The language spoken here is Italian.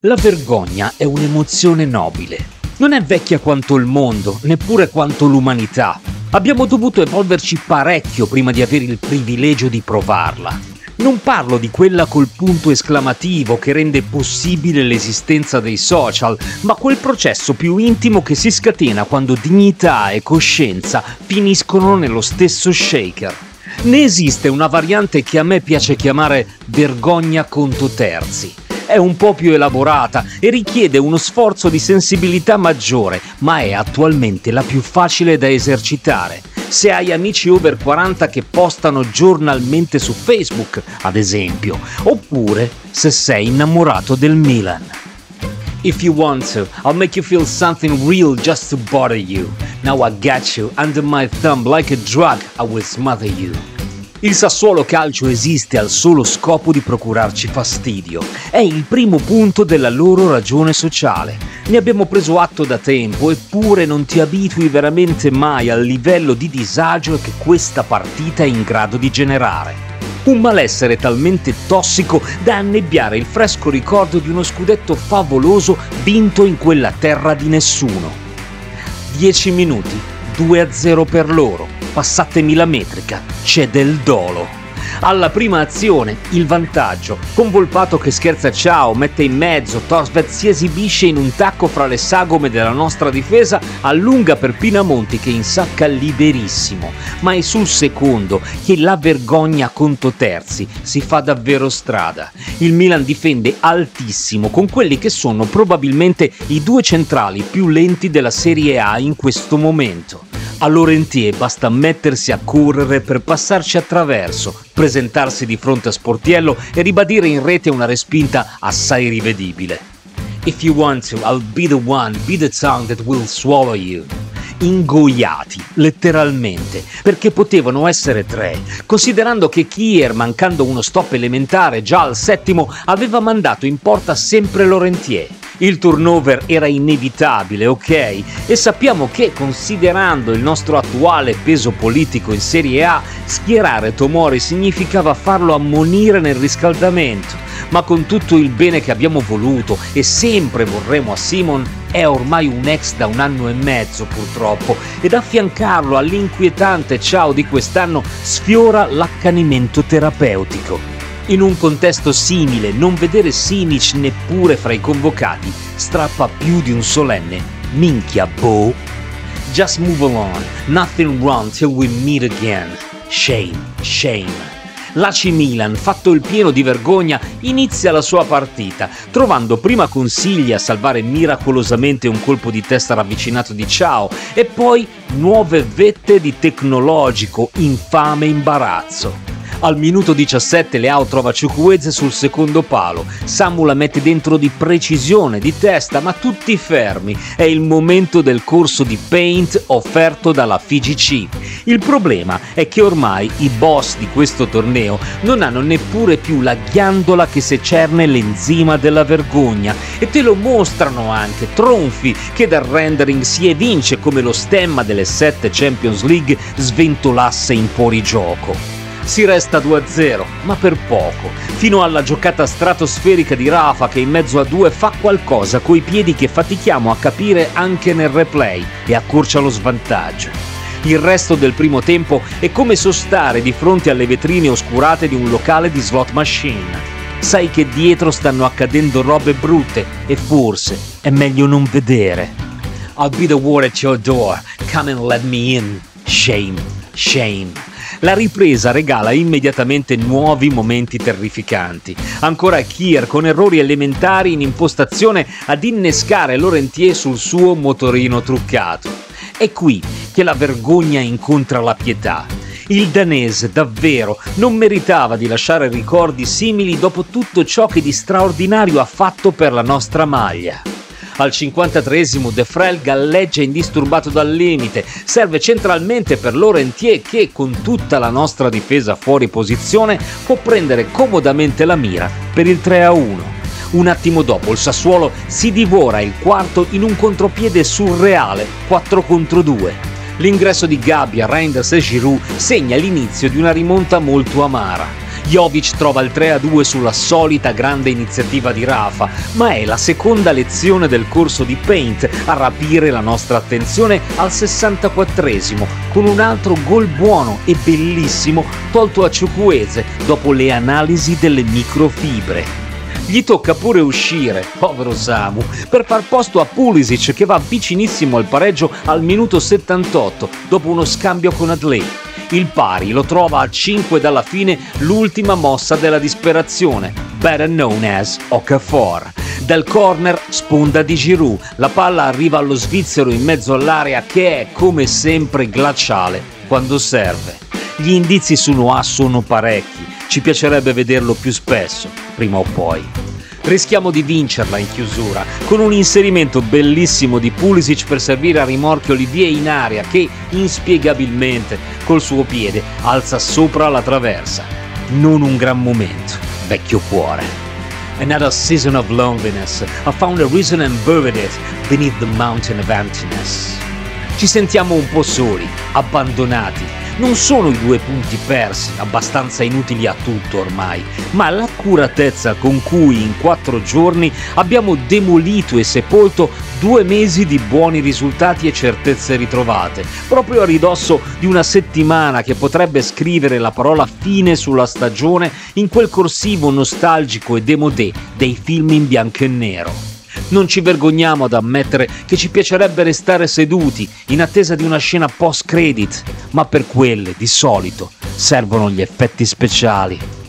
La vergogna è un'emozione nobile. Non è vecchia quanto il mondo, neppure quanto l'umanità. Abbiamo dovuto evolverci parecchio prima di avere il privilegio di provarla. Non parlo di quella col punto esclamativo che rende possibile l'esistenza dei social, ma quel processo più intimo che si scatena quando dignità e coscienza finiscono nello stesso shaker. Ne esiste una variante che a me piace chiamare vergogna conto terzi. È un po' più elaborata e richiede uno sforzo di sensibilità maggiore, ma è attualmente la più facile da esercitare. Se hai amici over 40 che postano giornalmente su Facebook, ad esempio, oppure se sei innamorato del Milan. If you want to, I'll make you feel something real just to bother you. Now I got you under my thumb like a drug, I will smother you. Il Sassuolo Calcio esiste al solo scopo di procurarci fastidio. È il primo punto della loro ragione sociale. Ne abbiamo preso atto da tempo, eppure non ti abitui veramente mai al livello di disagio che questa partita è in grado di generare. Un malessere talmente tossico da annebbiare il fresco ricordo di uno scudetto favoloso vinto in quella terra di nessuno. 10 minuti, 2-0 per loro. Passatemi la metrica, c'è del dolo. Alla prima azione, il vantaggio. Con Volpato che scherza ciao, mette in mezzo, Thorstvedt si esibisce in un tacco fra le sagome della nostra difesa, allunga per Pinamonti che insacca liberissimo. Ma è sul secondo che la vergogna conto terzi si fa davvero strada. Il Milan difende altissimo con quelli che sono probabilmente i due centrali più lenti della Serie A in questo momento. A Laurentier basta mettersi a correre per passarci attraverso, presentarsi di fronte a Sportiello e ribadire in rete una respinta assai rivedibile. If you want to, I'll be the one, be the tongue that will swallow you. Ingoiati, letteralmente, perché potevano essere 3, considerando che Kier, mancando uno stop elementare già al settimo, aveva mandato in porta sempre Laurentier. Il turnover era inevitabile, ok? E sappiamo che, considerando il nostro attuale peso politico in Serie A, schierare Tomori significava farlo ammonire nel riscaldamento. Ma con tutto il bene che abbiamo voluto e sempre vorremmo a Simon, è ormai un ex da 1 anno e mezzo purtroppo, ed affiancarlo all'inquietante ciao di quest'anno sfiora l'accanimento terapeutico. In un contesto simile, non vedere Simic neppure fra i convocati strappa più di un solenne minchia boh. Just move along, nothing wrong till we meet again. Shame, shame. L'AC Milan, fatto il pieno di vergogna, inizia la sua partita, trovando prima consigli a salvare miracolosamente un colpo di testa ravvicinato di Ciao e poi nuove vette di tecnologico infame imbarazzo. Al minuto 17 Leao trova Chukwueze sul secondo palo, Samu la mette dentro di precisione, di testa, ma tutti fermi. È il momento del corso di paint offerto dalla FIGC. Il problema è che ormai i boss di questo torneo non hanno neppure più la ghiandola che secerne l'enzima della vergogna e te lo mostrano anche tronfi che dal rendering si evince come lo stemma delle 7 Champions League sventolasse in fuorigioco. Si resta 2-0, ma per poco, fino alla giocata stratosferica di Rafa che in mezzo a 2 fa qualcosa coi piedi che fatichiamo a capire anche nel replay e accorcia lo svantaggio. Il resto del primo tempo è come sostare di fronte alle vetrine oscurate di un locale di slot machine. Sai che dietro stanno accadendo robe brutte e forse è meglio non vedere. I'll be the ward at your door, come and let me in. Shame, shame. La ripresa regala immediatamente nuovi momenti terrificanti. Ancora Kier con errori elementari in impostazione ad innescare Laurentier sul suo motorino truccato. È qui che la vergogna incontra la pietà. Il danese davvero non meritava di lasciare ricordi simili dopo tutto ciò che di straordinario ha fatto per la nostra maglia. Al 53esimo De Vrij galleggia indisturbato dal limite, serve centralmente per Laurentier che, con tutta la nostra difesa fuori posizione, può prendere comodamente la mira per il 3-1. Un attimo dopo il Sassuolo si divora il quarto in un contropiede surreale, 4 contro 2. L'ingresso di Gabbia, Reinders e Giroud segna l'inizio di una rimonta molto amara. Jovic trova il 3-2 sulla solita grande iniziativa di Rafa, ma è la seconda lezione del corso di Paint a rapire la nostra attenzione al 64esimo, con un altro gol buono e bellissimo tolto a Chukwueze dopo le analisi delle microfibre. Gli tocca pure uscire, povero Samu, per far posto a Pulisic che va vicinissimo al pareggio al minuto 78 dopo uno scambio con Adley. Il pari lo trova a 5 dalla fine l'ultima mossa della disperazione, better known as Okafor. Dal corner sponda di Giroud, la palla arriva allo svizzero in mezzo all'area che è come sempre glaciale quando serve. Gli indizi su Noah sono parecchi, ci piacerebbe vederlo più spesso, prima o poi. Rischiamo di vincerla in chiusura, con un inserimento bellissimo di Pulisic per servire a rimorchio Olivier in area che, inspiegabilmente, col suo piede alza sopra la traversa. Non un gran momento, vecchio cuore. Another season of loneliness. I found a reason and buried it beneath the mountain of emptiness. Ci sentiamo un po' soli, abbandonati. Non sono i 2 punti persi, abbastanza inutili a tutto ormai, ma l'accuratezza con cui in 4 giorni abbiamo demolito e sepolto 2 mesi di buoni risultati e certezze ritrovate, proprio a ridosso di una settimana che potrebbe scrivere la parola fine sulla stagione in quel corsivo nostalgico e démodé dei film in bianco e nero. Non ci vergogniamo ad ammettere che ci piacerebbe restare seduti in attesa di una scena post-credit, ma per quelle, di solito, servono gli effetti speciali.